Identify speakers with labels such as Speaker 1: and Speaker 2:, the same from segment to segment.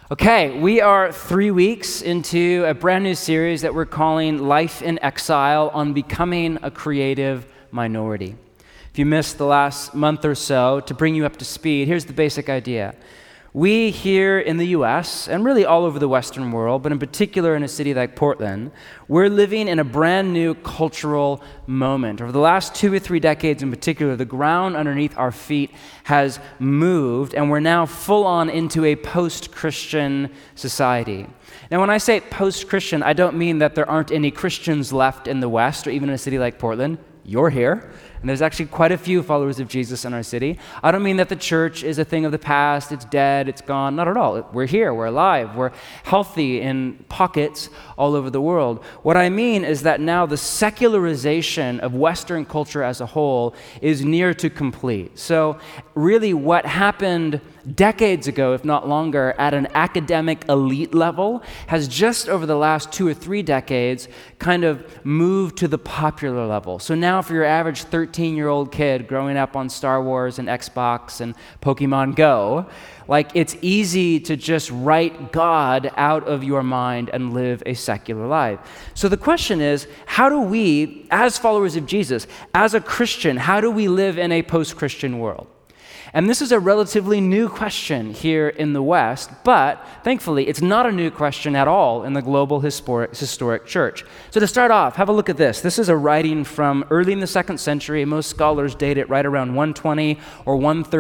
Speaker 1: Okay, we are 3 weeks into a brand new series that we're calling Life in Exile on Becoming a Creative Minority. If you missed the last month or so, to bring you up to speed, here's the basic idea. We here in the U.S., and really all over the Western world, but in particular in a city like Portland, we're living in a brand new cultural moment. Over the last 2 or 3 decades in particular, the ground underneath our feet has moved, and we're now full on into a post-Christian society. Now, when I say post-Christian, I don't mean that there aren't any Christians left in the West or even in a city like Portland. You're here. And there's actually quite a few followers of Jesus in our city. I don't mean that the church is a thing of the past, it's dead, it's gone. Not at all. We're here, we're alive, we're healthy in pockets all over the world. What I mean is that now the secularization of Western culture as a whole is near to complete. So really what happened decades ago, if not longer, at an academic elite level has just over the last 2 or 3 decades kind of moved to the popular level. So now for your average 13-year-old kid growing up on Star Wars and Xbox and Pokemon Go, like it's easy to just write God out of your mind and live a secular life. So the question is, how do we, as followers of Jesus, as a Christian, how do we live in a post-Christian world? And this is a relatively new question here in the West, but thankfully it's not a new question at all in the global historic church. So to start off, have a look at this. This is a writing from early in the 2nd century. Most scholars date it right around 120 or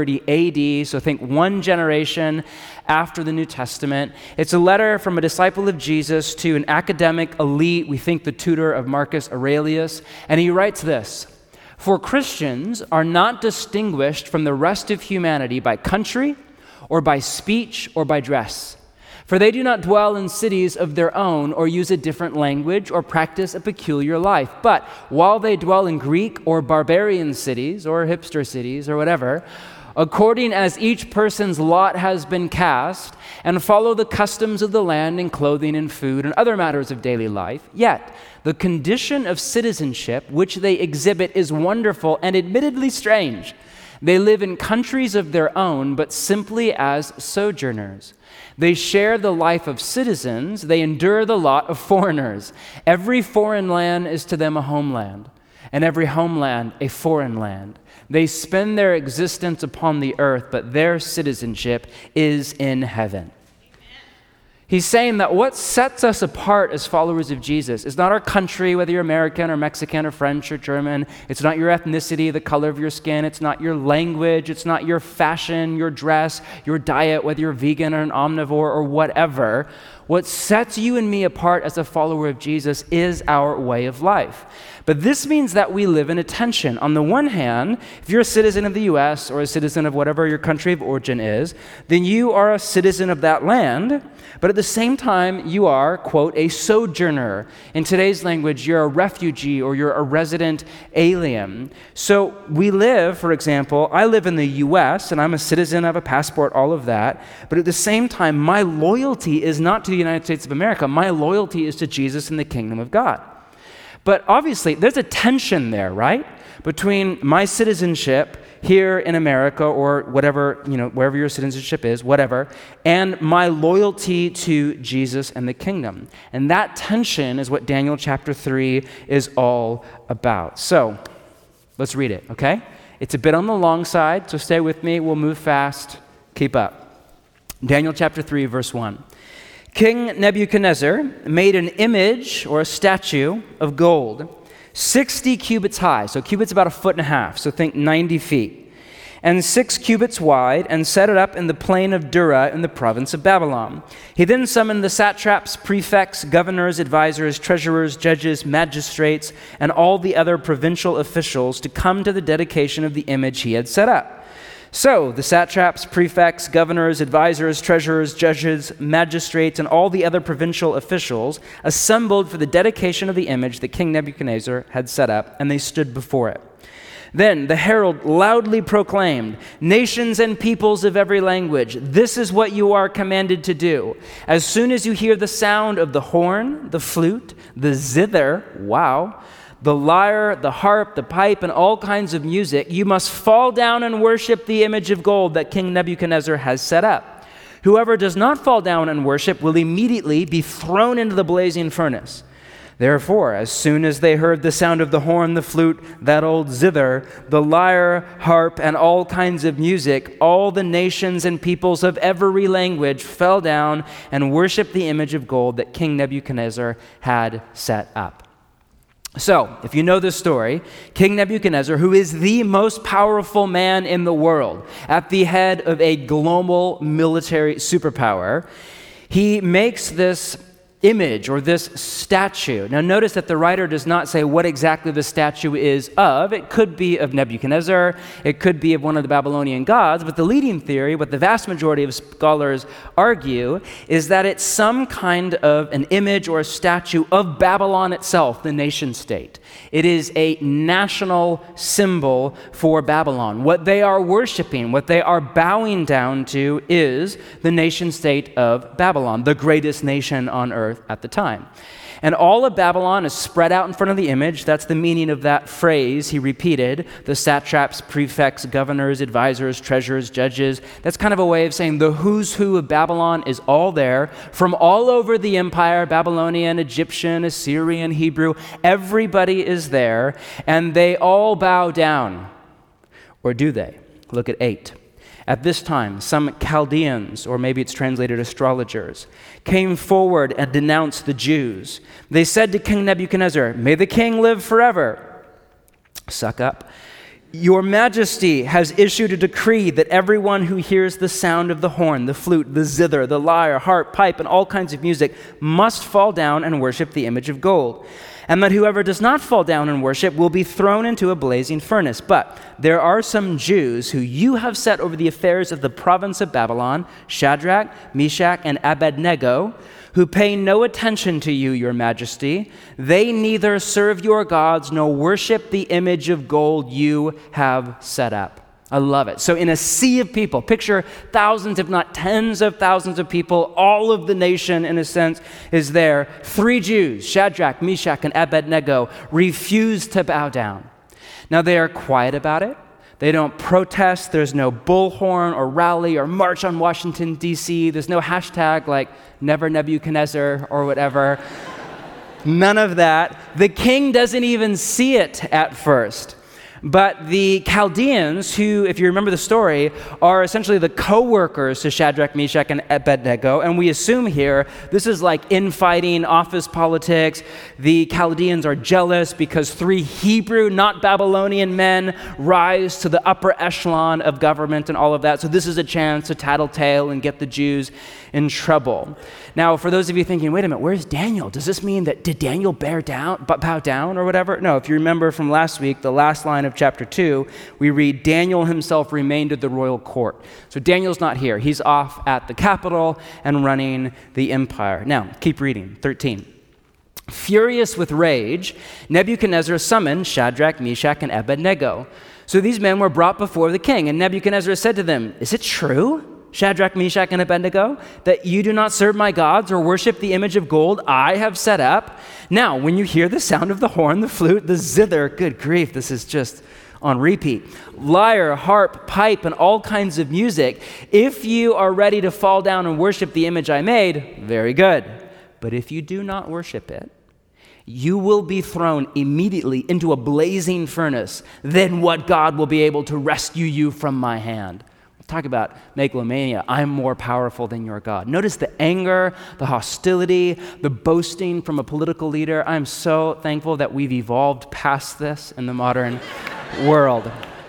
Speaker 1: 130 AD, so think one generation after the New Testament. It's a letter from a disciple of Jesus to an academic elite, we think the tutor of Marcus Aurelius, and he writes this: "For Christians are not distinguished from the rest of humanity by country or by speech or by dress. For they do not dwell in cities of their own or use a different language or practice a peculiar life. But while they dwell in Greek or barbarian cities or hipster cities or whatever, according as each person's lot has been cast, and follow the customs of the land in clothing and food and other matters of daily life, yet the condition of citizenship which they exhibit is wonderful and admittedly strange. They live in countries of their own, but simply as sojourners. They share the life of citizens, they endure the lot of foreigners. Every foreign land is to them a homeland, and every homeland a foreign land. They spend their existence upon the earth, but their citizenship is in heaven." He's saying that what sets us apart as followers of Jesus is not our country, whether you're American or Mexican or French or German. It's not your ethnicity, the color of your skin. It's not your language. It's not your fashion, your dress, your diet, whether you're vegan or an omnivore or whatever. What sets you and me apart as a follower of Jesus is our way of life. But this means that we live in a tension. On the one hand, if you're a citizen of the U.S. or a citizen of whatever your country of origin is, then you are a citizen of that land, but at the same time, you are, quote, a sojourner. In today's language, you're a refugee or you're a resident alien. So we live, for example, I live in the U.S. and I'm a citizen, I have a passport, all of that, but at the same time, my loyalty is not to the United States of America. My loyalty is to Jesus and the kingdom of God. But obviously, there's a tension there, right? Between my citizenship here in America or whatever, wherever your citizenship is, whatever, and my loyalty to Jesus and the kingdom. And that tension is what Daniel chapter 3 is all about. So, let's read it, okay? It's a bit on the long side, so stay with me. We'll move fast. Keep up. Daniel chapter 3, verse 1. King Nebuchadnezzar made an image or a statue of gold, 60 cubits high. So cubits about 1.5 feet, so think 90 feet. And 6 cubits wide, and set it up in the plain of Dura in the province of Babylon. He then summoned the satraps, prefects, governors, advisors, treasurers, judges, magistrates, and all the other provincial officials to come to the dedication of the image he had set up. So the satraps, prefects, governors, advisors, treasurers, judges, magistrates, and all the other provincial officials assembled for the dedication of the image that King Nebuchadnezzar had set up, and they stood before it. Then the herald loudly proclaimed, "Nations and peoples of every language, this is what you are commanded to do. As soon as you hear the sound of the horn, the flute, the zither," wow, "the lyre, the harp, the pipe, and all kinds of music, you must fall down and worship the image of gold that King Nebuchadnezzar has set up. Whoever does not fall down and worship will immediately be thrown into the blazing furnace. Therefore, as soon as they heard the sound of the horn, the flute, that old zither, the lyre, harp, and all kinds of music, all the nations and peoples of every language fell down and worshiped the image of gold that King Nebuchadnezzar had set up. So, if you know this story, King Nebuchadnezzar, who is the most powerful man in the world, at the head of a global military superpower, he makes this image or this statue. Now notice that the writer does not say what exactly the statue is of. It could be of Nebuchadnezzar, it could be of one of the Babylonian gods, but the leading theory, what the vast majority of scholars argue, is that it's some kind of an image or a statue of Babylon itself, the nation state. It is a national symbol for Babylon. What they are worshiping, what they are bowing down to is the nation state of Babylon, the greatest nation on earth at the time. And all of Babylon is spread out in front of the image. That's the meaning of that phrase he repeated. The satraps, prefects, governors, advisors, treasurers, judges. That's kind of a way of saying the who's who of Babylon is all there from all over the empire, Babylonian, Egyptian, Assyrian, Hebrew. Everybody is there, and they all bow down. Or do they? Look at 8. At this time, some Chaldeans, or maybe it's translated astrologers, came forward and denounced the Jews. They said to King Nebuchadnezzar, "May the king live forever." Suck up. "Your majesty has issued a decree that everyone who hears the sound of the horn, the flute, the zither, the lyre, harp, pipe, and all kinds of music must fall down and worship the image of gold. And that whoever does not fall down and worship will be thrown into a blazing furnace. But there are some Jews who you have set over the affairs of the province of Babylon, Shadrach, Meshach, and Abednego, who pay no attention to you, your majesty. They neither serve your gods nor worship the image of gold you have set up." I love it. So in a sea of people, picture thousands, if not tens of thousands of people, all of the nation, in a sense, is there. 3 Jews, Shadrach, Meshach, and Abednego, refuse to bow down. Now they are quiet about it. They don't protest. There's no bullhorn or rally or march on Washington, D.C. There's no hashtag like Never Nebuchadnezzar or whatever. None of that. The king doesn't even see it at first. But the Chaldeans, who, if you remember the story, are essentially the co-workers to Shadrach, Meshach, and Abednego, and we assume here this is like infighting, office politics. The Chaldeans are jealous because 3 Hebrew, not Babylonian men rise to the upper echelon of government and all of that. So this is a chance to tattletale and get the Jews in trouble. Now, for those of you thinking, wait a minute, where's Daniel? Does this mean that did Daniel bow down or whatever? No, if you remember from last week, the last line of chapter 2, we read, Daniel himself remained at the royal court. So Daniel's not here. He's off at the capital and running the empire. Now, keep reading, 13. Furious with rage, Nebuchadnezzar summoned Shadrach, Meshach, and Abednego. So these men were brought before the king, and Nebuchadnezzar said to them, "Is it true, Shadrach, Meshach, and Abednego, that you do not serve my gods or worship the image of gold I have set up? Now, when you hear the sound of the horn, the flute, the zither," good grief, this is just on repeat, "lyre, harp, pipe, and all kinds of music, if you are ready to fall down and worship the image I made, very good. But if you do not worship it, you will be thrown immediately into a blazing furnace. Then what God will be able to rescue you from my hand?" Talk about megalomania. I'm more powerful than your God. Notice the anger, the hostility, the boasting from a political leader. I'm so thankful that we've evolved past this in the modern world.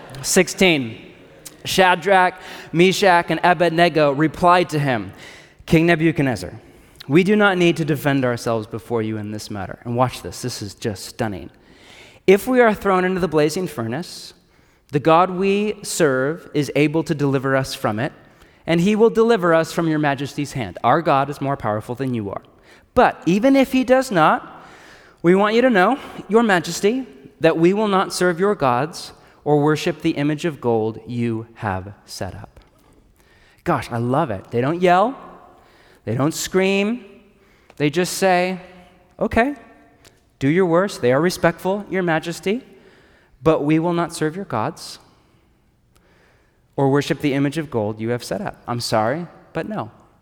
Speaker 1: 16. Shadrach, Meshach, and Abednego replied to him, "King Nebuchadnezzar, we do not need to defend ourselves before you in this matter." And watch this. This is just stunning. "If we are thrown into the blazing furnace, the God we serve is able to deliver us from it, and he will deliver us from your majesty's hand. Our God is more powerful than you are. But even if he does not, we want you to know, your majesty, that we will not serve your gods or worship the image of gold you have set up." Gosh, I love it. They don't yell. They don't scream. They just say, "Okay, do your worst." They are respectful, your majesty. "But we will not serve your gods or worship the image of gold you have set up." I'm sorry, but no.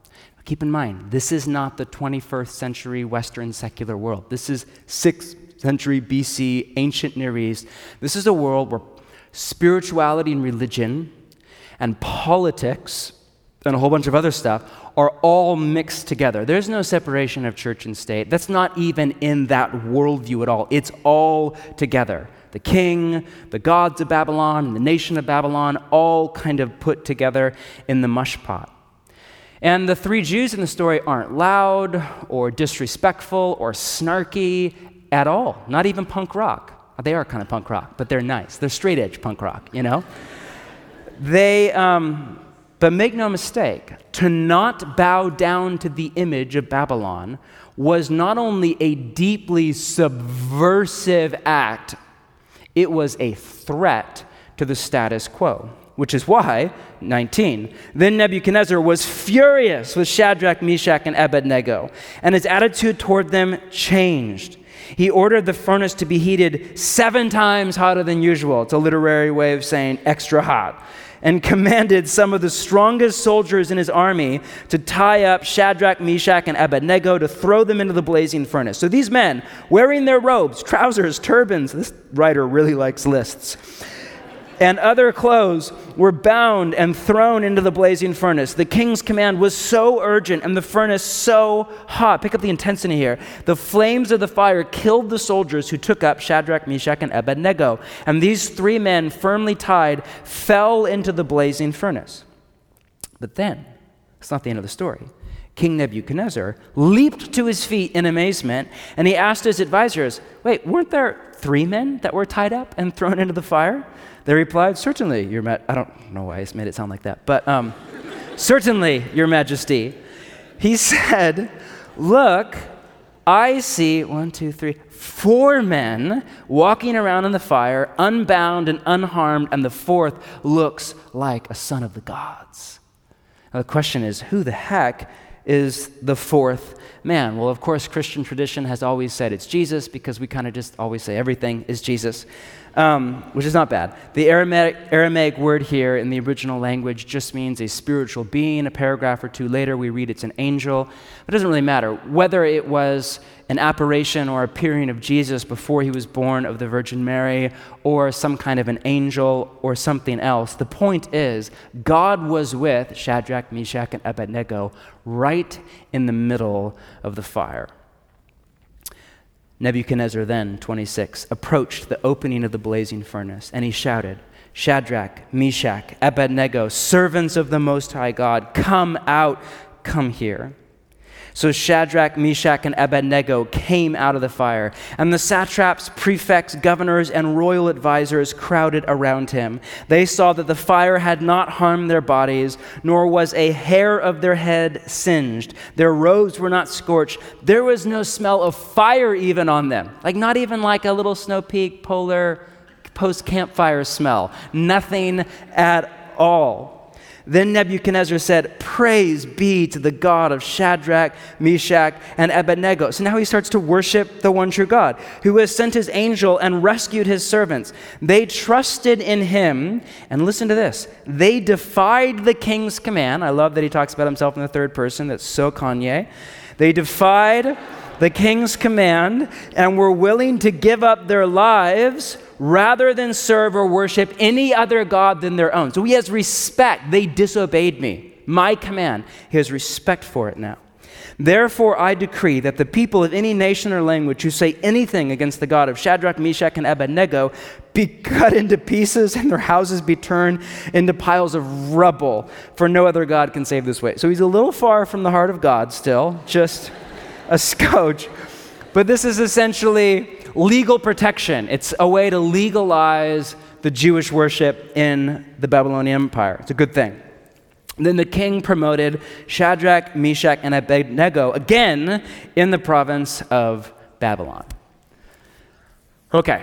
Speaker 1: Keep in mind, this is not the 21st century Western secular world. This is 6th century BC, ancient Near East. This is a world where spirituality and religion and politics and a whole bunch of other stuff are all mixed together. There's no separation of church and state. That's not even in that worldview at all. It's all together. The king, the gods of Babylon, and the nation of Babylon, all kind of put together in the mush pot. And the three Jews in the story aren't loud or disrespectful or snarky at all, not even punk rock. They are kind of punk rock, but they're nice. They're straight edge punk rock, you know? But make no mistake, to not bow down to the image of Babylon was not only a deeply subversive act, it was a threat to the status quo. Which is why, 19, then Nebuchadnezzar was furious with Shadrach, Meshach, and Abednego, and his attitude toward them changed. He ordered the furnace to be heated 7 times hotter than usual. It's a literary way of saying extra hot. And commanded some of the strongest soldiers in his army to tie up Shadrach, Meshach, and Abednego to throw them into the blazing furnace. So these men, wearing their robes, trousers, turbans, this writer really likes lists, and other clothes, were bound and thrown into the blazing furnace. The king's command was so urgent and the furnace so hot. Pick up the intensity here. The flames of the fire killed the soldiers who took up Shadrach, Meshach, and Abednego. And these 3 men, firmly tied, fell into the blazing furnace. But then, it's not the end of the story. King Nebuchadnezzar leaped to his feet in amazement, and he asked his advisors, wait, weren't there 3 men that were tied up and thrown into the fire? They replied, certainly, Your Majesty. I don't know why I made it sound like that, but certainly, Your Majesty. He said, look, I see 4 men walking around in the fire, unbound and unharmed, and the 4th looks like a son of the gods. Now the question is, who the heck is the 4th man? Well, of course, Christian tradition has always said it's Jesus, because we kind of just always say everything is Jesus, which is not bad. The Aramaic word here in the original language just means a spiritual being. A paragraph or 2 later, we read it's an angel. It doesn't really matter whether it was an apparition or appearing of Jesus before he was born of the Virgin Mary, or some kind of an angel or something else. The point is, God was with Shadrach, Meshach, and Abednego right in the middle of the fire. Nebuchadnezzar then, 26, approached the opening of the blazing furnace, and he shouted, Shadrach, Meshach, Abednego, servants of the Most High God, come out, come here. So Shadrach, Meshach, and Abednego came out of the fire, and the satraps, prefects, governors, and royal advisors crowded around him. They saw that the fire had not harmed their bodies, nor was a hair of their head singed. Their robes were not scorched. There was no smell of fire even on them, not even like a little Snow Peak polar post-campfire smell. Nothing at all. Then Nebuchadnezzar said, praise be to the God of Shadrach, Meshach, and Abednego. So now he starts to worship the one true God, who has sent his angel and rescued his servants. They trusted in him, and listen to this, they defied the king's command. I love that he talks about himself in the third person. That's so Kanye. They defied the king's command and were willing to give up their lives rather than serve or worship any other god than their own. So he has respect. They disobeyed me, my command. He has respect for it now. Therefore, I decree that the people of any nation or language who say anything against the God of Shadrach, Meshach, and Abednego be cut into pieces and their houses be turned into piles of rubble, for no other God can save this way. So he's a little far from the heart of God still, just a scotch. But this is essentially legal protection. It's a way to legalize the Jewish worship in the Babylonian Empire. It's a good thing. Then the king promoted Shadrach, Meshach, and Abednego again in the province of Babylon. Okay.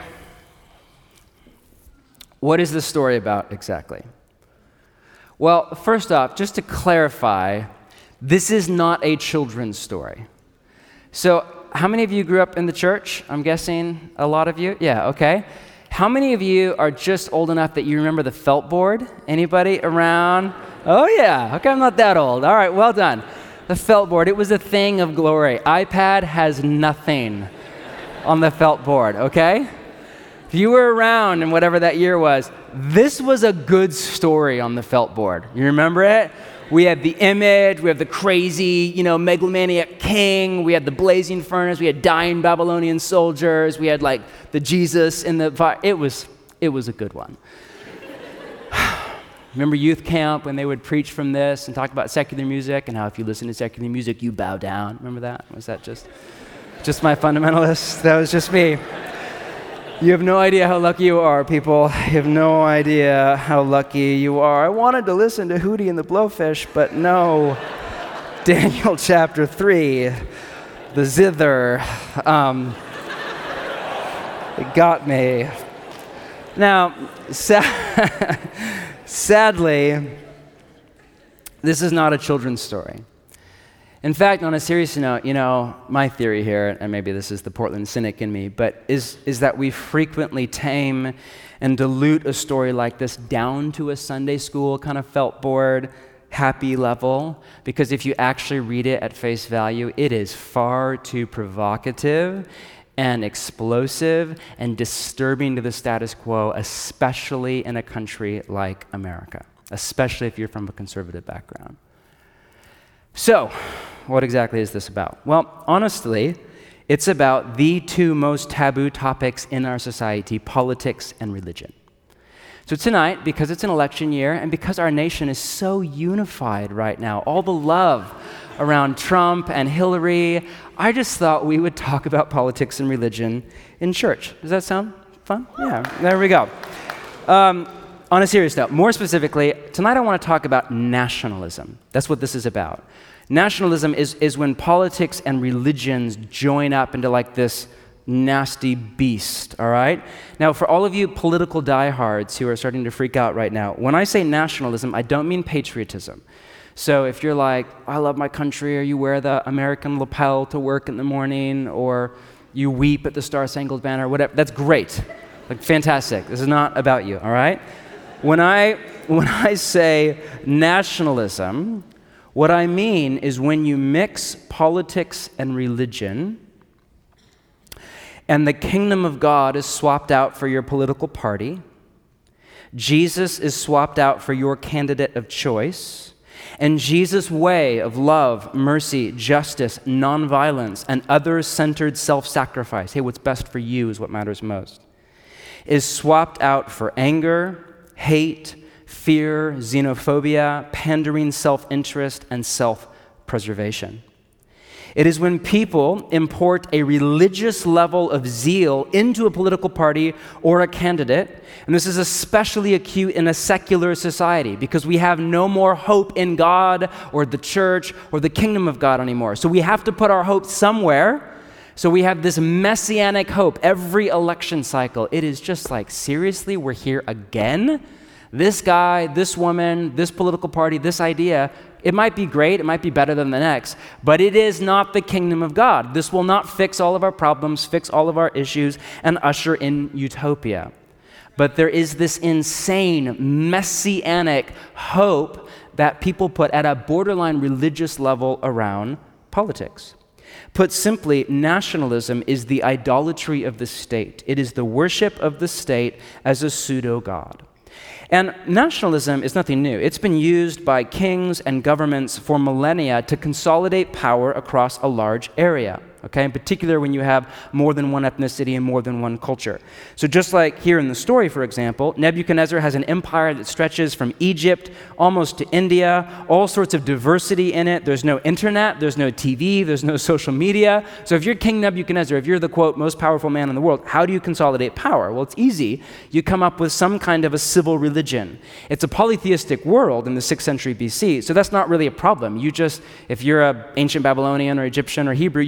Speaker 1: What is this story about exactly? Well, first off, just to clarify, this is not a children's story. So, how many of you grew up in the church? I'm guessing a lot of you. Yeah, okay. How many of you are just old enough that you remember the felt board? Anybody around? Oh, yeah. Okay, I'm not that old. All right, well done. The felt board, it was a thing of glory. iPad has nothing on the felt board, okay? If you were around in whatever that year was, this was a good story on the felt board. You remember it? We had the image, we had the crazy, megalomaniac king, we had the blazing furnace, we had dying Babylonian soldiers, we had like the Jesus in the fire. It was a good one. Remember youth camp when they would preach from this and talk about secular music and how if you listen to secular music, you bow down? Remember that? Was that just my fundamentalist? That was just me. You have no idea how lucky you are, people. You have no idea how lucky you are. I wanted to listen to Hootie and the Blowfish, but no. Daniel chapter 3, the zither. It got me. Now, sadly, this is not a children's story. In fact, on a serious note, my theory here, and maybe this is the Portland cynic in me, but is that we frequently tame and dilute a story like this down to a Sunday school kind of felt board, happy level, because if you actually read it at face value, it is far too provocative and explosive and disturbing to the status quo, especially in a country like America, especially if you're from a conservative background. So, what exactly is this about? Well, honestly, it's about the two most taboo topics in our society, politics and religion. So tonight, because it's an election year and because our nation is so unified right now, all the love around Trump and Hillary, I just thought we would talk about politics and religion in church. Does that sound fun? Yeah, there we go. On a serious note, more specifically, tonight I want to talk about nationalism. That's what this is about. Nationalism is when politics and religions join up into like this nasty beast, all right? Now, for all of you political diehards who are starting to freak out right now, when I say nationalism, I don't mean patriotism. So if you're like, I love my country, or you wear the American lapel to work in the morning, or you weep at the Star-Spangled Banner, whatever, that's great. Like, fantastic. This is not about you, all right? When I say nationalism, what I mean is when you mix politics and religion, and the kingdom of God is swapped out for your political party, Jesus is swapped out for your candidate of choice, and Jesus' way of love, mercy, justice, nonviolence, and others-centered self-sacrifice, hey, what's best for you is what matters most, is swapped out for anger, hate, fear, xenophobia, pandering self-interest, and self-preservation. It is when people import a religious level of zeal into a political party or a candidate, and this is especially acute in a secular society because we have no more hope in God or the church or the kingdom of God anymore. So we have to put our hope somewhere. So we have this messianic hope every election cycle. It is just like, seriously, we're here again? This guy, this woman, this political party, this idea, it might be great, it might be better than the next, but it is not the kingdom of God. This will not fix all of our problems, fix all of our issues, and usher in utopia. But there is this insane messianic hope that people put at a borderline religious level around politics. Put simply, nationalism is the idolatry of the state. It is the worship of the state as a pseudo-god. And nationalism is nothing new. It's been used by kings and governments for millennia to consolidate power across a large area, okay? In particular, when you have more than one ethnicity and more than one culture. So just like here in the story, for example, Nebuchadnezzar has an empire that stretches from Egypt almost to India, all sorts of diversity in it. There's no internet, there's no TV, there's no social media. So if you're King Nebuchadnezzar, if you're the, quote, most powerful man in the world, how do you consolidate power? Well, it's easy. You come up with some kind of a civil religion. It's a polytheistic world in the 6th century BC, so that's not really a problem. You just, if you're an ancient Babylonian or Egyptian or Hebrew, you just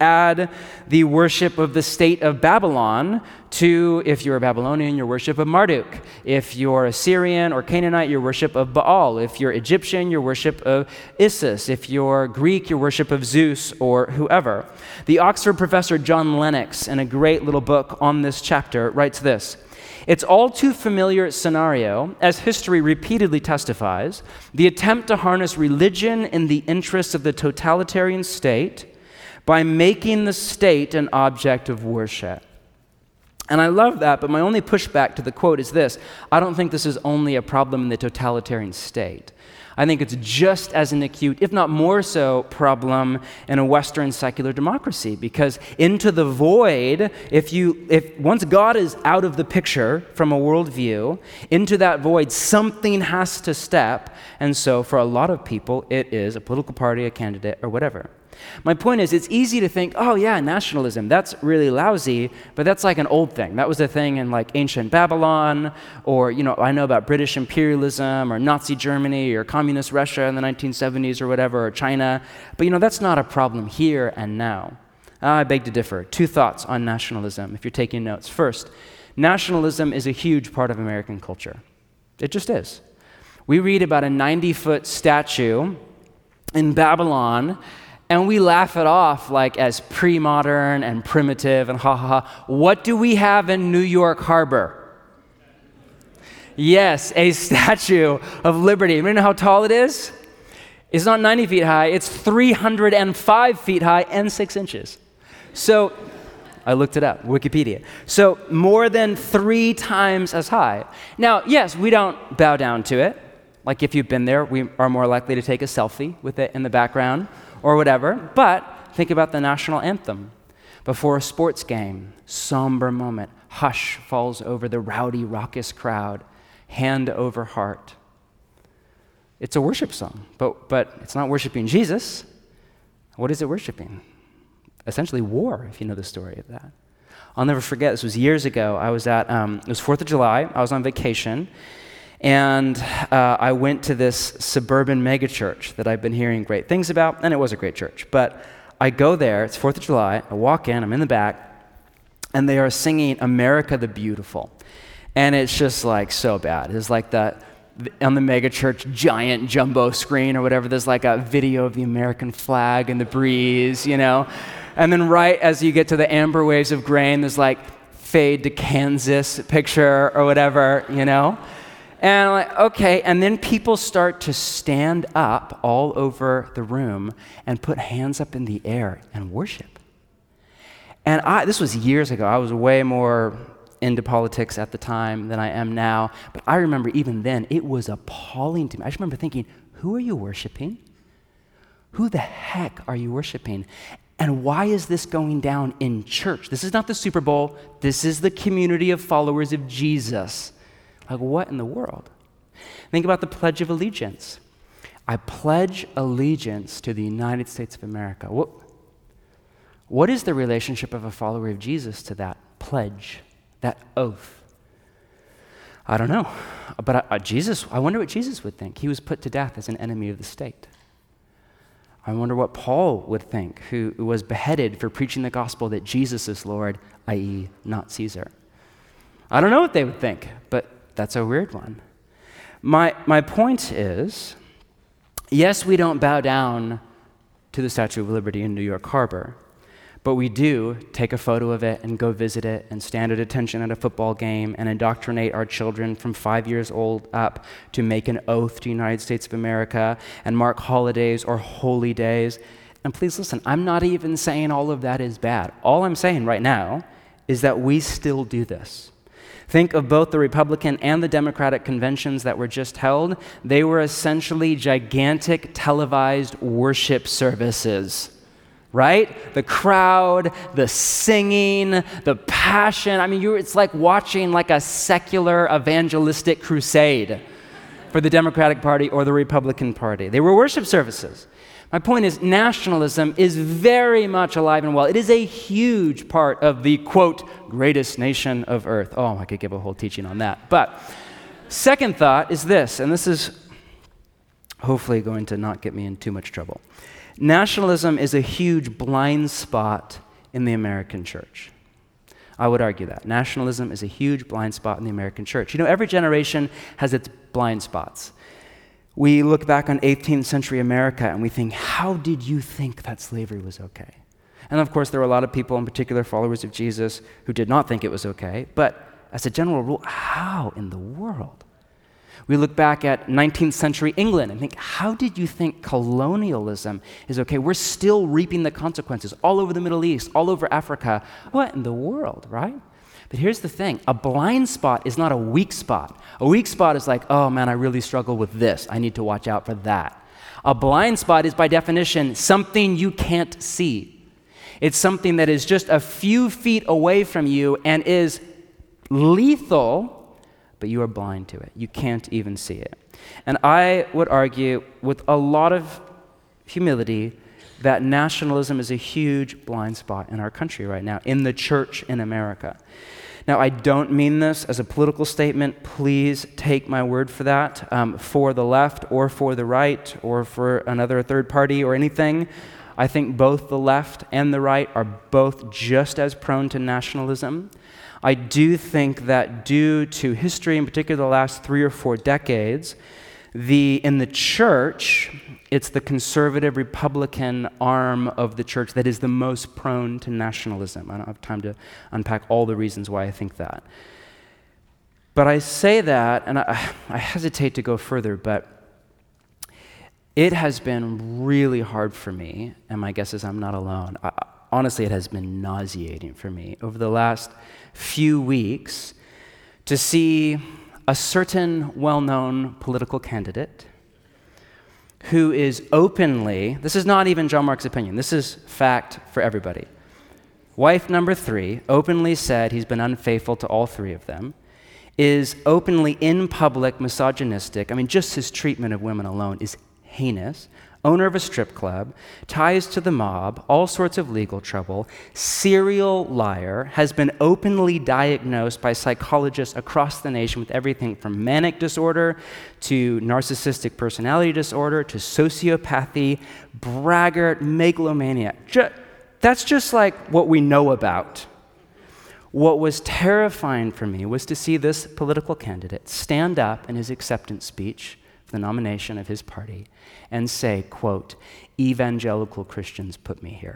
Speaker 1: add the worship of the state of Babylon to, if you're a Babylonian, your worship of Marduk. If you're Assyrian or Canaanite, your worship of Baal. If you're Egyptian, your worship of Isis. If you're Greek, your worship of Zeus or whoever. The Oxford professor John Lennox, in a great little book on this chapter, writes this: "It's all too familiar scenario, as history repeatedly testifies, the attempt to harness religion in the interests of the totalitarian state by making the state an object of worship." And I love that, but my only pushback to the quote is this: I don't think this is only a problem in the totalitarian state. I think it's just as an acute, if not more so, problem in a Western secular democracy. Because into the void, if once God is out of the picture from a worldview, into that void, something has to step. And so for a lot of people, it is a political party, a candidate, or whatever. My point is, it's easy to think, oh yeah, nationalism, that's really lousy, but that's like an old thing. That was a thing in like ancient Babylon, or, I know about British imperialism, or Nazi Germany, or communist Russia in the 1970s, or whatever, or China. But that's not a problem here and now. I beg to differ. 2 thoughts on nationalism, if you're taking notes. First, nationalism is a huge part of American culture. It just is. We read about a 90-foot statue in Babylon, and we laugh it off like as pre-modern and primitive and ha ha ha. What do we have in New York Harbor? Yes, a Statue of Liberty. You know how tall it is? It's not 90 feet high, it's 305 feet high and 6 inches. So, I looked it up, Wikipedia. So, more than 3 times as high. Now, yes, we don't bow down to it. Like if you've been there, we are more likely to take a selfie with it in the background or whatever. But think about the national anthem. Before a sports game, somber moment, hush falls over the rowdy, raucous crowd, hand over heart. It's a worship song, but it's not worshiping Jesus. What is it worshiping? Essentially war, if you know the story of that. I'll never forget, this was years ago. I was at, it was 4th of July, I was on vacation, and I went to this suburban megachurch that I've been hearing great things about, and it was a great church. But I go there, it's 4th of July, I walk in, I'm in the back, and they are singing America the Beautiful. And it's just like so bad. It's like that on the megachurch giant jumbo screen or whatever, there's like a video of the American flag in the breeze, And then right as you get to the amber waves of grain, there's like fade to Kansas picture or whatever, And I'm like, okay, and then people start to stand up all over the room and put hands up in the air and worship. And this was years ago. I was way more into politics at the time than I am now. But I remember even then, it was appalling to me. I just remember thinking, who are you worshiping? Who the heck are you worshiping? And why is this going down in church? This is not the Super Bowl. This is the community of followers of Jesus. Like, what in the world? Think about the Pledge of Allegiance. I pledge allegiance to the United States of America. What is the relationship of a follower of Jesus to that pledge, that oath? I don't know. But I wonder what Jesus would think. He was put to death as an enemy of the state. I wonder what Paul would think, who was beheaded for preaching the gospel that Jesus is Lord, i.e., not Caesar. I don't know what they would think, but that's a weird one. My point is, yes, we don't bow down to the Statue of Liberty in New York Harbor, but we do take a photo of it and go visit it and stand at attention at a football game and indoctrinate our children from 5 years old up to make an oath to the United States of America and mark holidays or holy days. And please listen, I'm not even saying all of that is bad. All I'm saying right now is that we still do this. Think of both the Republican and the Democratic conventions that were just held. They were essentially gigantic televised worship services, right? The crowd, the singing, the passion. I mean, it's like watching like a secular evangelistic crusade for the Democratic Party or the Republican Party. They were worship services. My point is, nationalism is very much alive and well. It is a huge part of the, quote, greatest nation of earth. Oh, I could give a whole teaching on that. But second thought is this, and this is hopefully going to not get me in too much trouble. Nationalism is a huge blind spot in the American church. I would argue that. Nationalism is a huge blind spot in the American church. You know, every generation has its blind spots. We look back on 18th century America and we think, how did you think that slavery was okay? And of course, there were a lot of people, in particular followers of Jesus, who did not think it was okay. But as a general rule, how in the world? We look back at 19th century England and think, how did you think colonialism is okay? We're still reaping the consequences all over the Middle East, all over Africa. What in the world, right? But here's the thing. A blind spot is not a weak spot. A weak spot is like, oh man, I really struggle with this. I need to watch out for that. A blind spot is by definition something you can't see. It's something that is just a few feet away from you and is lethal, but you are blind to it. You can't even see it. And I would argue with a lot of humility that nationalism is a huge blind spot in our country right now, in the church in America. Now, I don't mean this as a political statement. Please take my word for that, for the left or for the right or for another third party or anything. I think both the left and the right are both just as prone to nationalism. I do think that due to history, in particular the last 3 or 4 decades, in the church, it's the conservative Republican arm of the church that is the most prone to nationalism. I don't have time to unpack all the reasons why I think that. But I say that, and I hesitate to go further, but it has been really hard for me, and my guess is I'm not alone. Honestly, it has been nauseating for me over the last few weeks to see a certain well-known political candidate who is openly, this is not even John Mark's opinion, this is fact for everybody. Wife number 3 openly said he's been unfaithful to all 3 of them, is openly in public misogynistic. I mean, just his treatment of women alone is heinous. Owner of a strip club, ties to the mob, all sorts of legal trouble, serial liar, has been openly diagnosed by psychologists across the nation with everything from manic disorder to narcissistic personality disorder to sociopathy, braggart, megalomaniac. That's just like what we know about. What was terrifying for me was to see this political candidate stand up in his acceptance speech for the nomination of his party and say, quote, evangelical Christians put me here.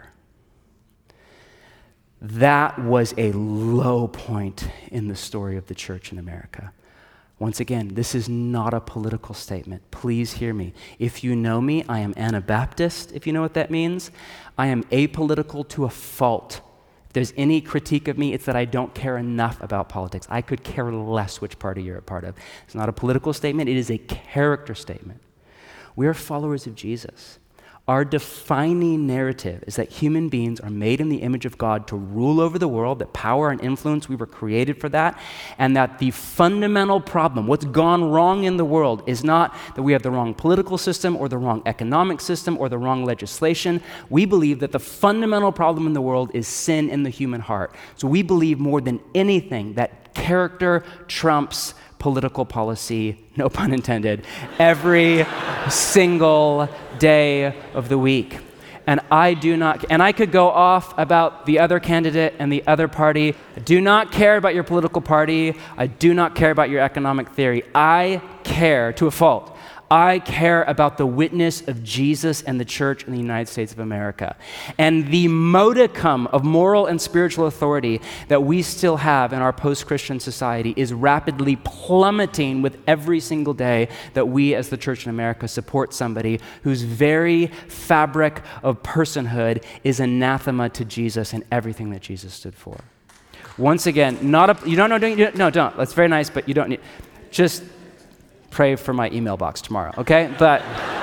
Speaker 1: That was a low point in the story of the church in America. Once again, this is not a political statement. Please hear me. If you know me, I am Anabaptist, if you know what that means. I am apolitical to a fault. If there's any critique of me, it's that I don't care enough about politics. I could care less which party you're a part of. It's not a political statement. It is a character statement. We are followers of Jesus. Our defining narrative is that human beings are made in the image of God to rule over the world, that power and influence, we were created for that, and that the fundamental problem, what's gone wrong in the world, is not that we have the wrong political system or the wrong economic system or the wrong legislation. We believe that the fundamental problem in the world is sin in the human heart. So we believe more than anything that character trumps political policy, no pun intended, every single day of the week. And I could go off about the other candidate and the other party. I do not care about your political party. I do not care about your economic theory. I care to a fault. I care about the witness of Jesus and the church in the United States of America. And the modicum of moral and spiritual authority that we still have in our post-Christian society is rapidly plummeting with every single day that we as the church in America support somebody whose very fabric of personhood is anathema to Jesus and everything that Jesus stood for. Once again, don't. That's very nice, but you don't need, just pray for my email box tomorrow, okay? But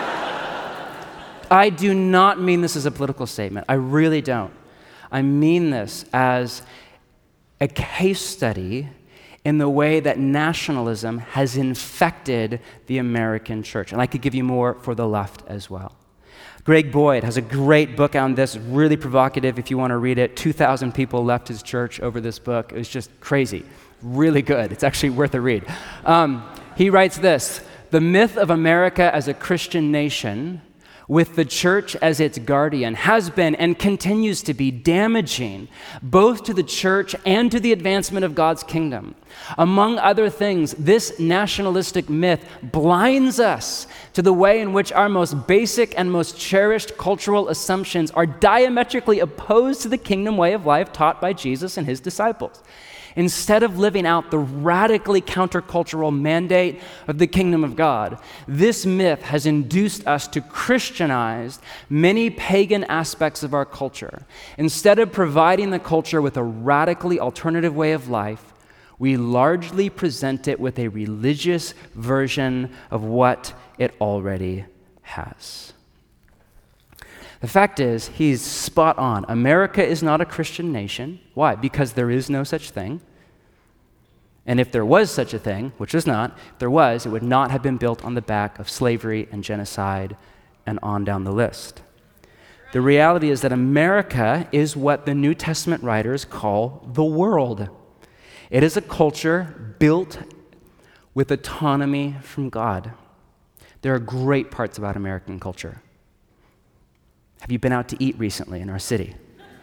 Speaker 1: I do not mean this as a political statement. I really don't. I mean this as a case study in the way that nationalism has infected the American church. And I could give you more for the left as well. Greg Boyd has a great book on this, really provocative if you want to read it. 2,000 people left his church over this book. It was just crazy. Really good. It's actually worth a read. He writes this: The myth of America as a Christian nation, with the church as its guardian, has been and continues to be damaging both to the church and to the advancement of God's kingdom. Among other things, this nationalistic myth blinds us to the way in which our most basic and most cherished cultural assumptions are diametrically opposed to the kingdom way of life taught by Jesus and his disciples. Instead of living out the radically countercultural mandate of the kingdom of God, this myth has induced us to Christianize many pagan aspects of our culture. Instead of providing the culture with a radically alternative way of life, we largely present it with a religious version of what it already has. The fact is, he's spot on. America is not a Christian nation. Why? Because there is no such thing. And if there was such a thing, which is not, if there was, it would not have been built on the back of slavery and genocide and on down the list. The reality is that America is what the New Testament writers call the world. It is a culture built with autonomy from God. There are great parts about American culture. Have you been out to eat recently in our city?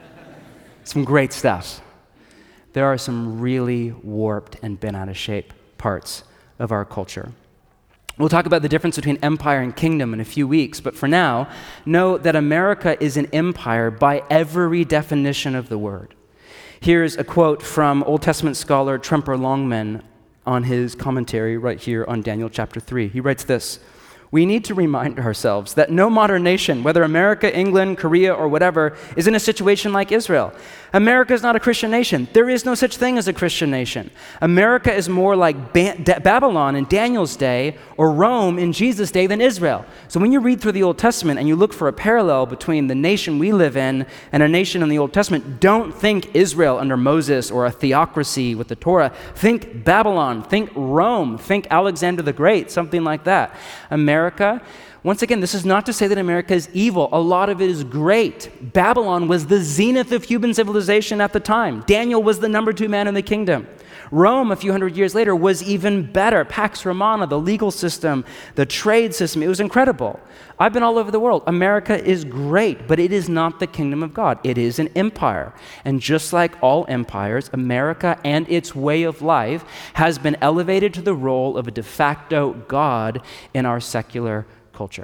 Speaker 1: Some great stuff. There are some really warped and bent out of shape parts of our culture. We'll talk about the difference between empire and kingdom in a few weeks, but for now, know that America is an empire by every definition of the word. Here's a quote from Old Testament scholar Tremper Longman on his commentary right here on Daniel chapter 3. He writes this: "We need to remind ourselves that no modern nation, whether America, England, Korea, or whatever, is in a situation like Israel. America is not a Christian nation. There is no such thing as a Christian nation. America is more like Babylon in Daniel's day or Rome in Jesus' day than Israel." So when you read through the Old Testament and you look for a parallel between the nation we live in and a nation in the Old Testament, don't think Israel under Moses or a theocracy with the Torah. Think Babylon, think Rome, think Alexander the Great, something like that. America, once again, this is not to say that America is evil. A lot of it is great. Babylon was the zenith of human civilization at the time. Daniel was the number 2 man in the kingdom. Rome, a few hundred years later, was even better. Pax Romana, the legal system, the trade system, it was incredible. I've been all over the world. America is great, but it is not the kingdom of God. It is an empire. And just like all empires, America and its way of life has been elevated to the role of a de facto God in our secular culture.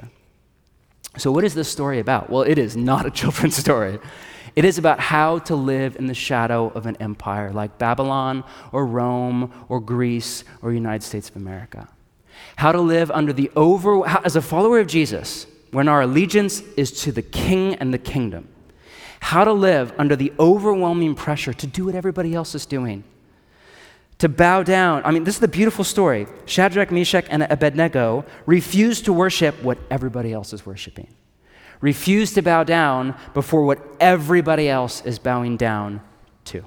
Speaker 1: So what is this story about? Well, it is not a children's story. It is about how to live in the shadow of an empire like Babylon or Rome or Greece or United States of America. How to live under as a follower of Jesus, when our allegiance is to the king and the kingdom. How to live under the overwhelming pressure to do what everybody else is doing. To bow down. I mean, this is the beautiful story. Shadrach, Meshach, and Abednego refused to worship what everybody else is worshiping. Refused to bow down before what everybody else is bowing down to.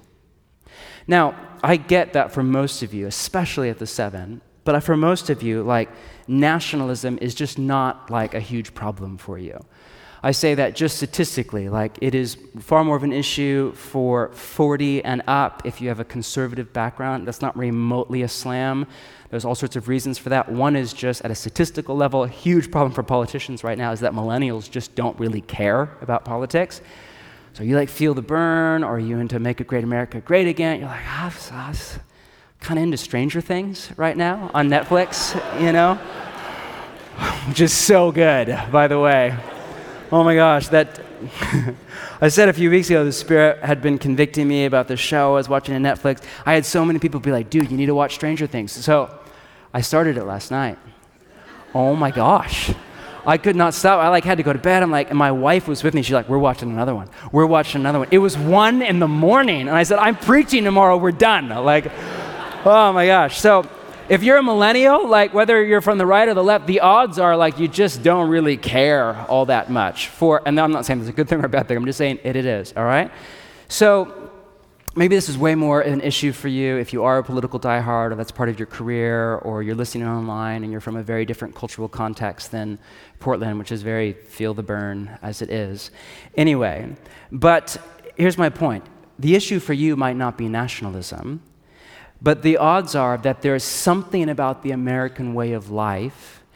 Speaker 1: Now, I get that for most of you, especially at the 7, but for most of you, nationalism is just not a huge problem for you. I say that just statistically, it is far more of an issue for 40 and up if you have a conservative background. That's not remotely a slam. There's all sorts of reasons for that. One is just at a statistical level, a huge problem for politicians right now is that millennials just don't really care about politics. So you feel the burn, or are you into Make Great America Great Again? You're like, I'm kind of into Stranger Things right now on Netflix, which is so good, by the way. Oh my gosh, I said a few weeks ago the Spirit had been convicting me about the show I was watching on Netflix. I had so many people be like, dude, you need to watch Stranger Things. So I started it last night. Oh my gosh. I could not stop. I had to go to bed. And my wife was with me. She's like, we're watching another one. We're watching another one. It was 1 a.m. and I said, I'm preaching tomorrow. We're done. Oh my gosh. So if you're a millennial, whether you're from the right or the left, the odds are you just don't really care all that much and I'm not saying it's a good thing or a bad thing, I'm just saying it is, all right? So maybe this is way more an issue for you if you are a political diehard or that's part of your career, or you're listening online and you're from a very different cultural context than Portland, which is very feel the burn as it is. Anyway, but here's my point. The issue for you might not be nationalism, but the odds are that there's something about the American way of life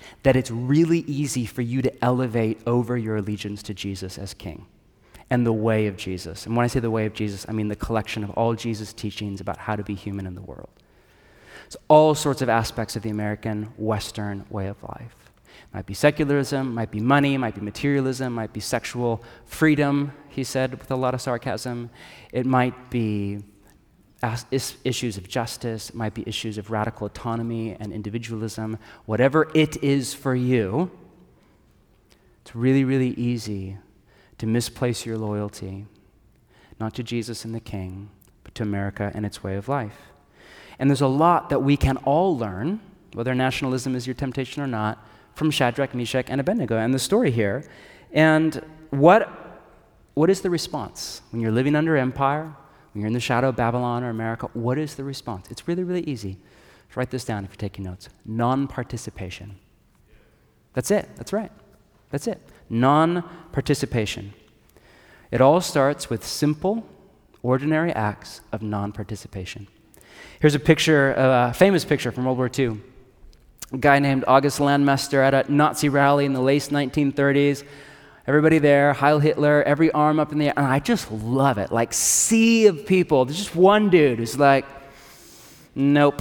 Speaker 1: that it's really easy for you to elevate over your allegiance to Jesus as king and the way of Jesus. And when I say the way of Jesus, I mean the collection of all Jesus' teachings about how to be human in the world. It's all sorts of aspects of the American Western way of life. It might be secularism, might be money, might be materialism, might be sexual freedom, he said with a lot of sarcasm. It might be issues of justice, it might be issues of radical autonomy and individualism. Whatever it is for you, it's really, really easy to misplace your loyalty, not to Jesus and the King, but to America and its way of life. And there's a lot that we can all learn, whether nationalism is your temptation or not, from Shadrach, Meshach, and Abednego and the story here. And what is the response? When you're living under empire, when you're in the shadow of Babylon or America, what is the response? It's really, really easy. Just write this down if you're taking notes. Non-participation. That's it. That's right. That's it. Non-participation. It all starts with simple, ordinary acts of non-participation. Here's a picture, a famous picture from World War II. A guy named August Landmeister at a Nazi rally in the late 1930s. Everybody there, Heil Hitler, every arm up in the air. And I just love it. Like, sea of people. There's just one dude who's like, nope.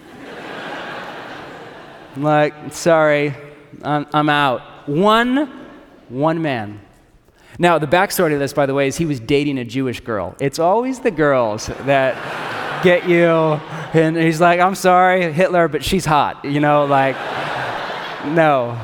Speaker 1: I'm like, sorry, I'm out. One man. Now, the backstory to this, by the way, is he was dating a Jewish girl. It's always the girls that get you. And he's like, I'm sorry, Hitler, but she's hot. You know, like, no.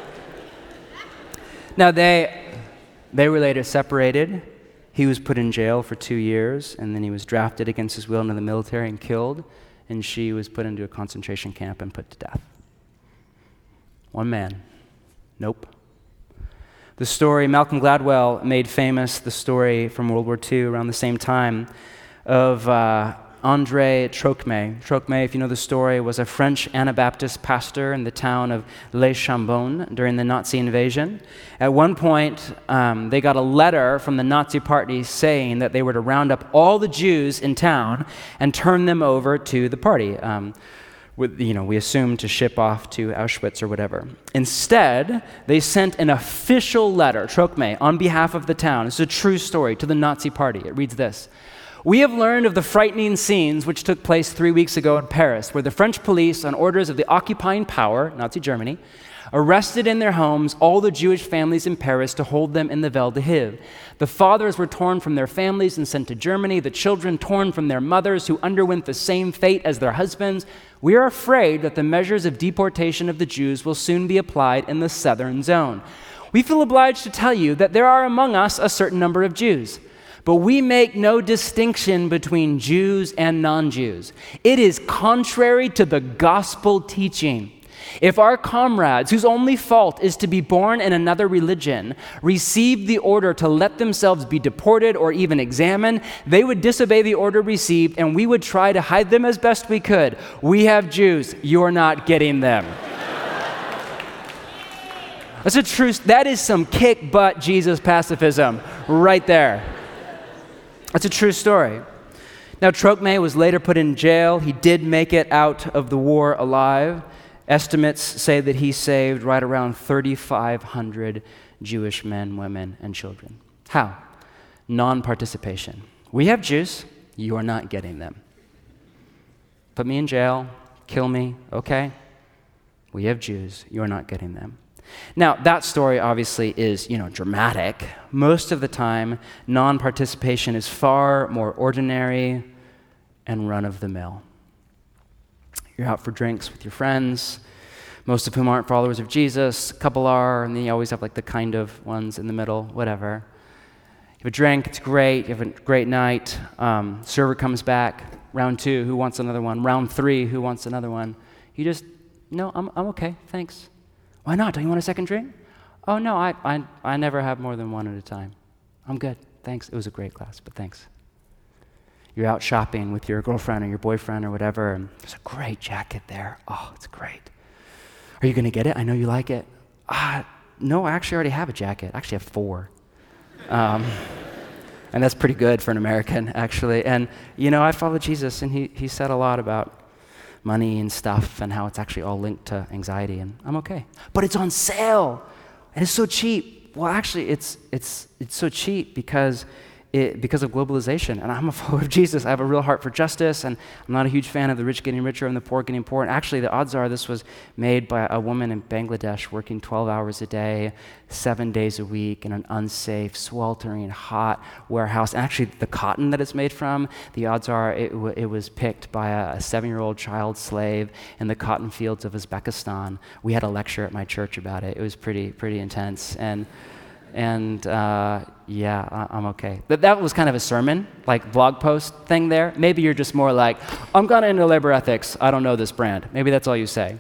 Speaker 1: Now, they were later separated. He was put in jail for 2 years, and then he was drafted against his will into the military and killed, and she was put into a concentration camp and put to death. One man. Nope. The story, Malcolm Gladwell made famous the story from World War II around the same time of André Trocmé. Trocmé, if you know the story, was a French Anabaptist pastor in the town of Les Chambon during the Nazi invasion. At one point, they got a letter from the Nazi party saying that they were to round up all the Jews in town and turn them over to the party. We assumed to ship off to Auschwitz or whatever. Instead, they sent an official letter, Trocmé, on behalf of the town. It's a true story to the Nazi party. It reads this. We have learned of the frightening scenes which took place 3 weeks ago in Paris, where the French police, on orders of the occupying power, Nazi Germany, arrested in their homes all the Jewish families in Paris to hold them in the Vel d'Hiv. The fathers were torn from their families and sent to Germany, the children torn from their mothers who underwent the same fate as their husbands. We are afraid that the measures of deportation of the Jews will soon be applied in the southern zone. We feel obliged to tell you that there are among us a certain number of Jews, but we make no distinction between Jews and non-Jews. It is contrary to the gospel teaching. If our comrades, whose only fault is to be born in another religion, received the order to let themselves be deported or even examined, they would disobey the order received, and we would try to hide them as best we could. We have Jews. You're not getting them. That's a true. That is some kick butt Jesus pacifism right there. That's a true story. Now, Trocmé was later put in jail. He did make it out of the war alive. Estimates say that he saved right around 3,500 Jewish men, women, and children. How? Non-participation. We have Jews. You are not getting them. Put me in jail. Kill me. Okay? We have Jews. You are not getting them. Now, that story obviously is, dramatic. Most of the time, non-participation is far more ordinary and run-of-the-mill. You're out for drinks with your friends, most of whom aren't followers of Jesus. A couple are, and then you always have the kind of ones in the middle, whatever. You have a drink, it's great, you have a great night. Server comes back, round 2, who wants another one? Round 3, who wants another one? You just, no, I'm okay, thanks. Why not? Don't you want a second drink? Oh, no, I never have more than one at a time. I'm good, thanks. It was a great class, but thanks. You're out shopping with your girlfriend or your boyfriend or whatever, and there's a great jacket there. Oh, it's great. Are you going to get it? I know you like it. No, I actually already have a jacket. I actually have 4. And that's pretty good for an American, actually. And, I follow Jesus, and he said a lot about money and stuff and how it's actually all linked to anxiety, and I'm okay. But it's on sale, and it's so cheap. Well, actually, it's so cheap because of globalization, and I'm a follower of Jesus. I have a real heart for justice, and I'm not a huge fan of the rich getting richer and the poor getting poor. And actually, the odds are this was made by a woman in Bangladesh working 12 hours a day, 7 days a week in an unsafe, sweltering, hot warehouse. And actually, the cotton that it's made from, the odds are it was picked by a 7-year-old child slave in the cotton fields of Uzbekistan. We had a lecture at my church about it. It was pretty intense. Yeah, I'm okay. That was kind of a sermon, like blog post thing there. Maybe you're just more like, I'm kind of into labor ethics. I don't know this brand. Maybe that's all you say.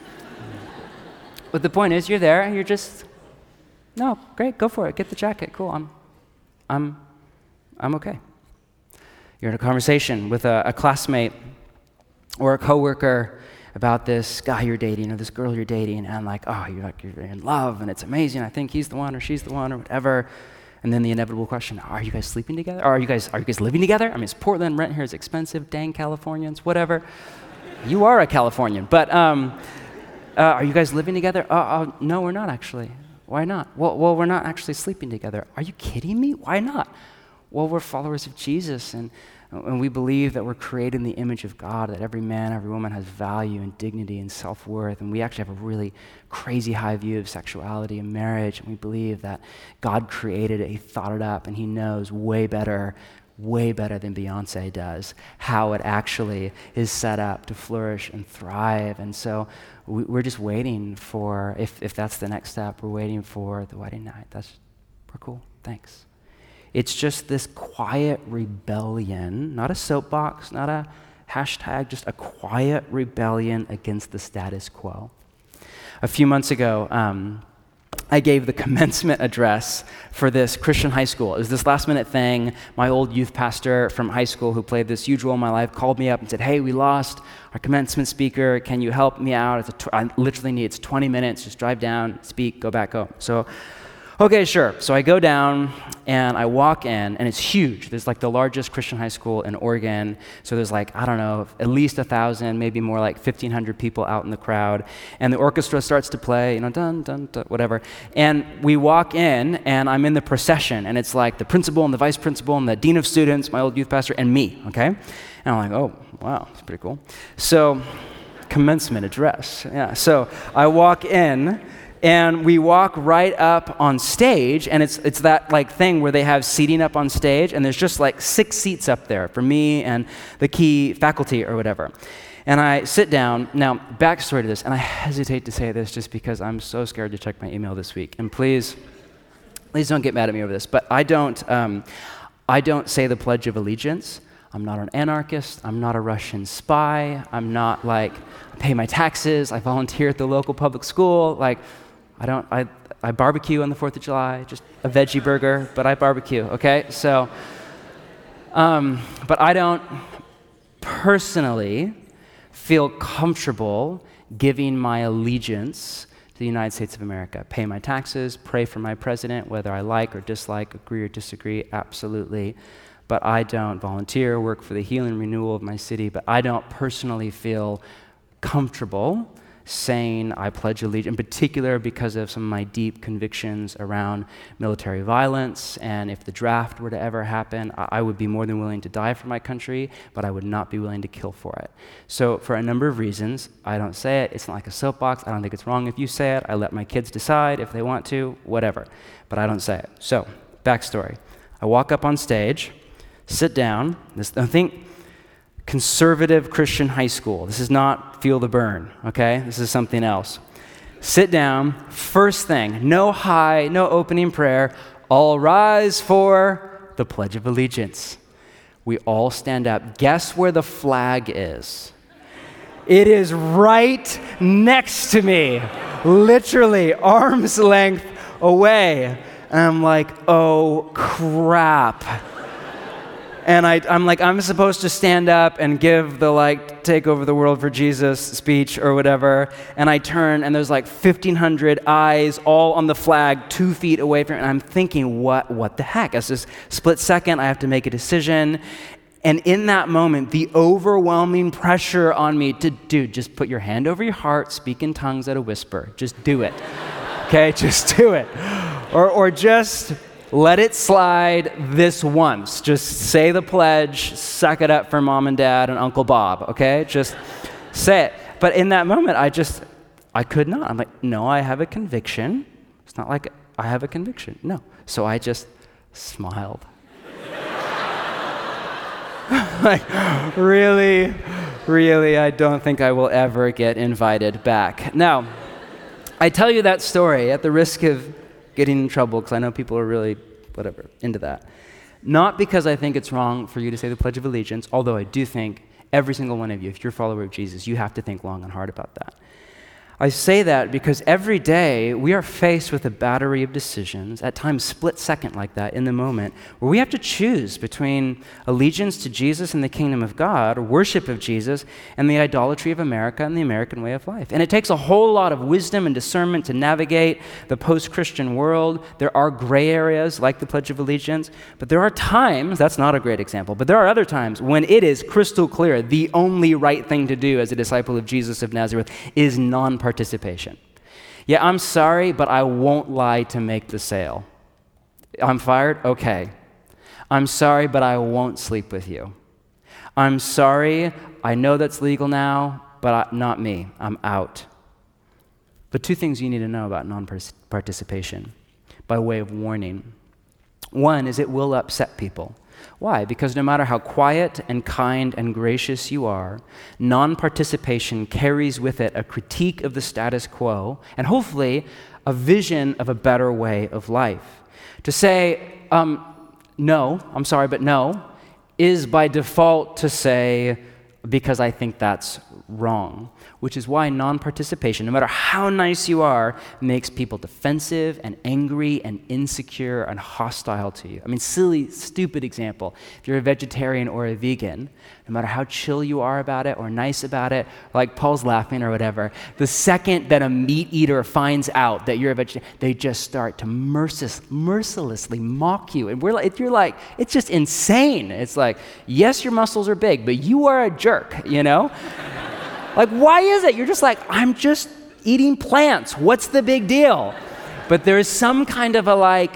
Speaker 1: But the point is, you're there and you're just, no, great, go for it. Get the jacket. Cool. I'm okay. You're in a conversation with a classmate or a coworker about this guy you're dating or this girl you're dating, and like, oh, you're in love and it's amazing. I think he's the one or she's the one or whatever. And then the inevitable question: are you guys sleeping together? Or are you guys living together? I mean, it's Portland. Rent here is expensive. Dang Californians, whatever. You are a Californian, but are you guys living together? No, we're not actually. Why not? Well, we're not actually sleeping together. Are you kidding me? Why not? Well, we're followers of Jesus, and we believe that we're created in the image of God, that every man, every woman has value and dignity and self-worth, and we actually have a really crazy high view of sexuality and marriage, and we believe that God created it, he thought it up, and he knows way better than Beyonce does how it actually is set up to flourish and thrive. And so we're just waiting for, if that's the next step, we're waiting for the wedding night. We're cool, thanks. It's just this quiet rebellion, not a soapbox, not a hashtag, just a quiet rebellion against the status quo. A few months ago, I gave the commencement address for this Christian high school. It was this last-minute thing. My old youth pastor from high school who played this huge role in my life called me up and said, hey, we lost our commencement speaker. Can you help me out? I literally need 20 minutes. Just drive down, speak, go back home. So, okay, sure. So I go down and I walk in, and it's huge. There's like the largest Christian high school in Oregon. So there's like, I don't know, at least 1,000, maybe more, like 1,500 people out in the crowd. And the orchestra starts to play, dun, dun, dun, whatever. And we walk in, and I'm in the procession, and it's like the principal and the vice principal and the dean of students, my old youth pastor, and me, okay? And I'm like, oh, wow, that's pretty cool. So commencement address, yeah. So I walk in, and we walk right up on stage, and it's that like thing where they have seating up on stage, and there's just like 6 seats up there for me and the key faculty or whatever. And I sit down. Now, backstory to this, and I hesitate to say this just because I'm so scared to check my email this week. And please don't get mad at me over this, but I don't say the Pledge of Allegiance. I'm not an anarchist. I'm not a Russian spy. I'm not like, I pay my taxes. I volunteer at the local public school. Like, I barbecue on the 4th of July, just a veggie burger, but I barbecue, okay? So, but I don't personally feel comfortable giving my allegiance to the United States of America. Pay my taxes, pray for my president, whether I like or dislike, agree or disagree, absolutely. But I don't volunteer, work for the healing renewal of my city, but I don't personally feel comfortable saying I pledge allegiance, in particular because of some of my deep convictions around military violence. And if the draft were to ever happen, I would be more than willing to die for my country, but I would not be willing to kill for it. So for a number of reasons, I don't say it. It's not like a soapbox. I don't think it's wrong if you say it. I let my kids decide if they want to, whatever. But I don't say it. So, backstory. I walk up on stage, sit down. I think conservative Christian high school. This is not Feel the Burn, okay? This is something else. Sit down, first thing, no opening prayer, all rise for the Pledge of Allegiance. We all stand up. Guess where the flag is? It is right next to me, literally arm's length away. And I'm like, oh crap. And I'm like, I'm supposed to stand up and give the like, take over the world for Jesus speech or whatever. And I turn and there's like 1,500 eyes all on the flag 2 feet away from it. And I'm thinking, what the heck? It's this split second, I have to make a decision. And in that moment, the overwhelming pressure on me to, dude, just put your hand over your heart, speak in tongues at a whisper. Just do it. Okay, just do it. Or just let it slide this once. Just say the pledge, suck it up for mom and dad and Uncle Bob, okay? Just say it. But in that moment, I could not. I'm like, no, I have a conviction. It's not like I have a conviction. No. So I just smiled. Like, really, I don't think I will ever get invited back. Now, I tell you that story at the risk of getting in trouble, because I know people are really, into that. Not because I think it's wrong for you to say the Pledge of Allegiance, although I do think every single one of you, if you're a follower of Jesus, you have to think long and hard about that. I say that because every day we are faced with a battery of decisions, at times split second like that in the moment, where we have to choose between allegiance to Jesus and the kingdom of God, or worship of Jesus, and the idolatry of America and the American way of life. And it takes a whole lot of wisdom and discernment to navigate the post-Christian world. There are gray areas like the Pledge of Allegiance, but there are times, that's not a great example, but there are other times when it is crystal clear the only right thing to do as a disciple of Jesus of Nazareth is non-participation. Yeah, I'm sorry, but I won't lie to make the sale. I'm fired? Okay. I'm sorry, but I won't sleep with you. I'm sorry, I know that's legal now, but not me. I'm out. But two things you need to know about non-participation by way of warning. One is it will upset people. Why? Because no matter how quiet and kind and gracious you are, non-participation carries with it a critique of the status quo and hopefully a vision of a better way of life. To say, no, I'm sorry, but no, is by default to say, because I think that's wrong, which is why non-participation, no matter how nice you are, makes people defensive and angry and insecure and hostile to you. I mean, silly, stupid example. If you're a vegetarian or a vegan, no matter how chill you are about it or nice about it, like Paul's laughing or whatever, the second that a meat eater finds out that you're a vegetarian, they just start to mercilessly mock you. And you're like, it's just insane. It's like, yes, your muscles are big, but you are a jerk, you know? Like, why is it? You're just like, I'm just eating plants. What's the big deal? But there's some kind of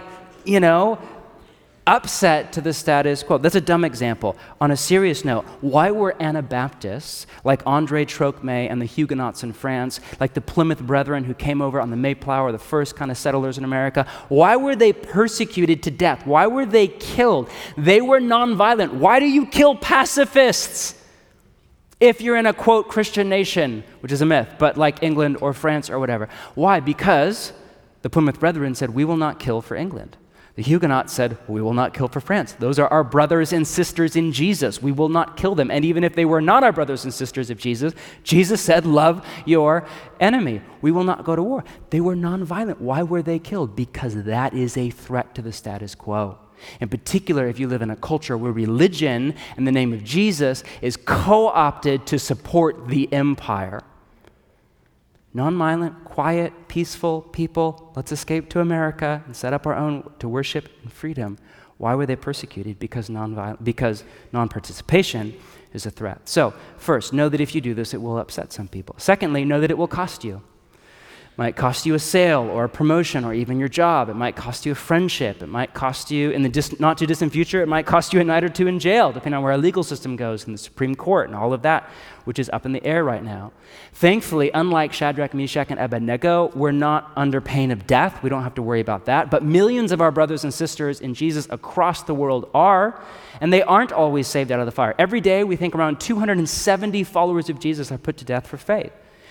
Speaker 1: a upset to the status quo. That's a dumb example. On a serious note, why were Anabaptists, like André Trocmé and the Huguenots in France, like the Plymouth Brethren who came over on the Mayflower, the first kind of settlers in America, why were they persecuted to death? Why were they killed? They were nonviolent. Why do you kill pacifists? If you're in a, quote, Christian nation, which is a myth, but like England or France or whatever. Why? Because the Plymouth Brethren said, we will not kill for England. The Huguenots said, we will not kill for France. Those are our brothers and sisters in Jesus. We will not kill them. And even if they were not our brothers and sisters of Jesus, Jesus said, love your enemy. We will not go to war. They were nonviolent. Why were they killed? Because that is a threat to the status quo. In particular, if you live in a culture where religion in the name of Jesus is co-opted to support the empire. Non-violent, quiet, peaceful people, let's escape to America and set up our own to worship and freedom. Why were they persecuted? Because non-participation is a threat. So, first, know that if you do this, it will upset some people. Secondly, know that it will cost you. It might cost you a sale or a promotion or even your job. It might cost you a friendship. It might cost you, in the not too distant future, it might cost you a night or two in jail, depending on where our legal system goes in the Supreme Court and all of that, which is up in the air right now. Thankfully, unlike Shadrach, Meshach, and Abednego, we're not under pain of death. We don't have to worry about that. But millions of our brothers and sisters in Jesus across the world are, and they aren't always saved out of the fire. Every day, we think around 270 followers of Jesus are put to death for faith.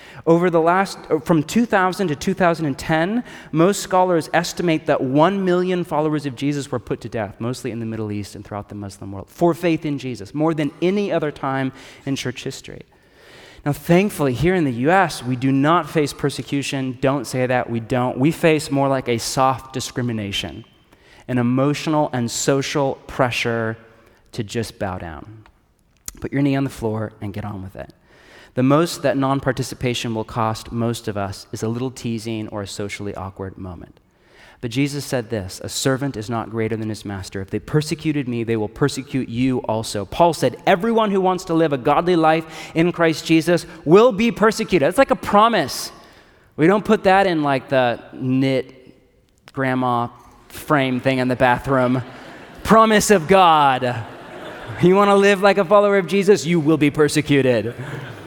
Speaker 1: From 2000 to 2010, most scholars estimate that 1 million followers of Jesus were put to death, mostly in the Middle East and throughout the Muslim world, for faith in Jesus, more than any other time in church history. Now, thankfully, here in the U.S., we do not face persecution. Don't say that. We don't. We face more like a soft discrimination, an emotional and social pressure to just bow down. Put your knee on the floor and get on with it. The most that non-participation will cost most of us is a little teasing or a socially awkward moment. But Jesus said this, a servant is not greater than his master. If they persecuted me, they will persecute you also. Paul said, everyone who wants to live a godly life in Christ Jesus will be persecuted. It's like a promise. We don't put that in like the knit grandma frame thing in the bathroom. Promise of God. You want to live like a follower of Jesus, you will be persecuted.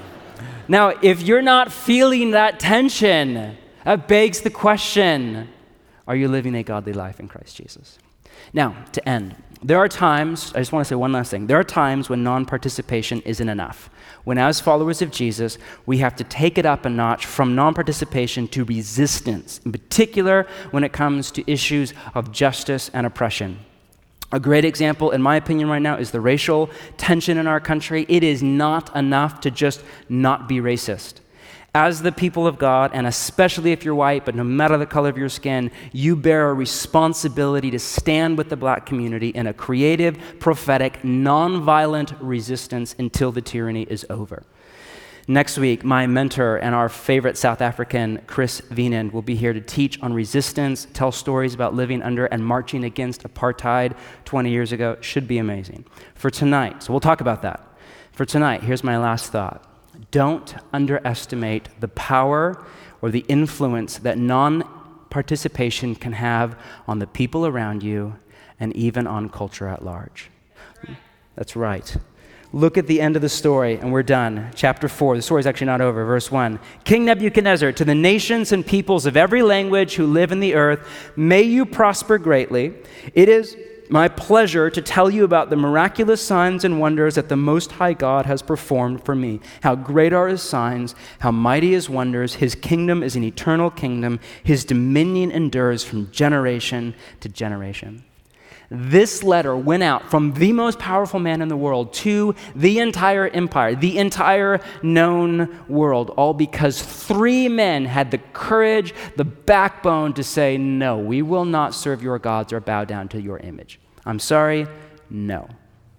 Speaker 1: Now, if you're not feeling that tension, that begs the question, are you living a godly life in Christ Jesus? Now, to end, there are times, I just want to say one last thing. There are times when non-participation isn't enough. When as followers of Jesus, we have to take it up a notch from non-participation to resistance, in particular when it comes to issues of justice and oppression. A great example, in my opinion right now, is the racial tension in our country. It is not enough to just not be racist. As the people of God, and especially if you're white, but no matter the color of your skin, you bear a responsibility to stand with the black community in a creative, prophetic, nonviolent resistance until the tyranny is over. Next week, my mentor and our favorite South African, Chris Wienand, will be here to teach on resistance, tell stories about living under and marching against apartheid 20 years ago. It should be amazing. For tonight, so we'll talk about that. For tonight, here's my last thought. Don't underestimate the power or the influence that non-participation can have on the people around you and even on culture at large. That's right. Look at the end of the story, and we're done. Chapter 4, the story's actually not over. Verse 1, King Nebuchadnezzar, to the nations and peoples of every language who live in the earth, may you prosper greatly. It is my pleasure to tell you about the miraculous signs and wonders that the Most High God has performed for me. How great are his signs, how mighty his wonders. His kingdom is an eternal kingdom. His dominion endures from generation to generation. This letter went out from the most powerful man in the world to the entire empire, the entire known world, all because 3 men had the courage, the backbone to say, no, we will not serve your gods or bow down to your image. I'm sorry, no.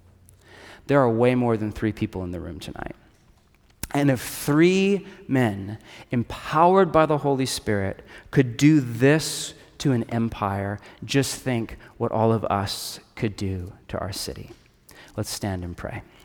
Speaker 1: There are way more than 3 people in the room tonight. And if 3 men, empowered by the Holy Spirit, could do this to an empire, just think what all of us could do to our city. Let's stand and pray.